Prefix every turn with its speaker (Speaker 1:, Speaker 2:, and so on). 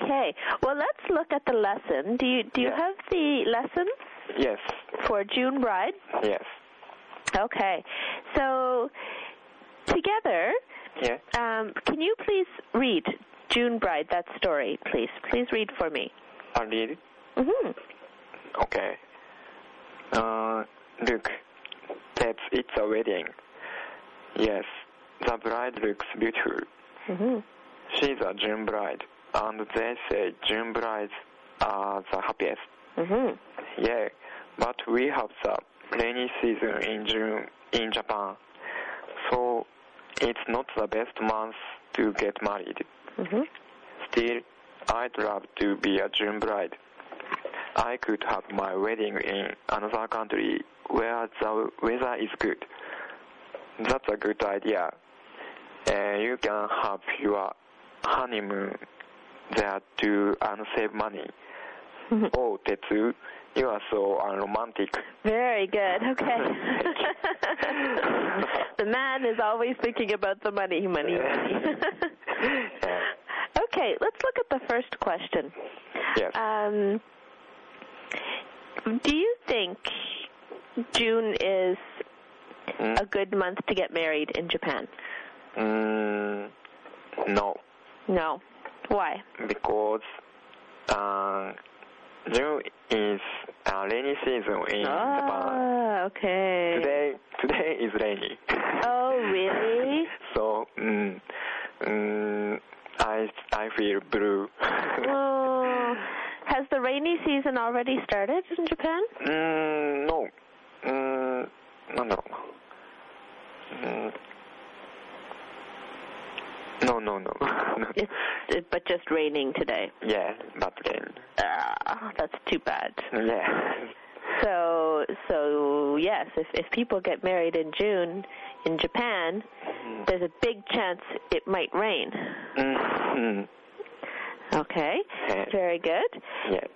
Speaker 1: Okay. Well, let's look at the lesson. Do you have the lesson?
Speaker 2: Yes.
Speaker 1: For June Bride?
Speaker 2: Yes.
Speaker 1: Okay. So, together,
Speaker 2: Yeah.
Speaker 1: Can you please read June Bride, that story, please? Please read for me.
Speaker 2: I'll read.
Speaker 1: Mm-hmm.
Speaker 2: Okay. Look, it's a wedding. Yes, the bride looks beautiful.
Speaker 1: Mm-hmm.
Speaker 2: She's a June bride, and they say June brides are the happiest.
Speaker 1: Mm-hmm.
Speaker 2: Yeah, but we have the rainy season in June in Japan, so it's not the best month to get married.
Speaker 1: Mm-hmm.
Speaker 2: Still, I'd love to be a June bride. I could have my wedding in another country where the weather is good. That's a good idea. You can have your honeymoon there too and save money.
Speaker 1: Mm-hmm.
Speaker 2: Oh, Tetsu, you are so unromantic.
Speaker 1: Very good. Okay. The man is always thinking about the money. Okay, let's look at the first question.
Speaker 2: Yes.
Speaker 1: Do you think June is a good month to get married in Japan?
Speaker 2: No.
Speaker 1: No. Why?
Speaker 2: Because June is a rainy season in Japan.
Speaker 1: Okay.
Speaker 2: Today is rainy.
Speaker 1: Oh, really?
Speaker 2: So, I feel blue.
Speaker 1: Oh. Has the rainy season already started in Japan?
Speaker 2: No. No.
Speaker 1: But just raining today.
Speaker 2: Yeah, but rain.
Speaker 1: That's too bad.
Speaker 2: Yeah.
Speaker 1: So yes, if people get married in June in Japan, there's a big chance it might rain.
Speaker 2: Mm-hmm.
Speaker 1: Okay,
Speaker 2: Yeah.
Speaker 1: very good.
Speaker 2: Yeah.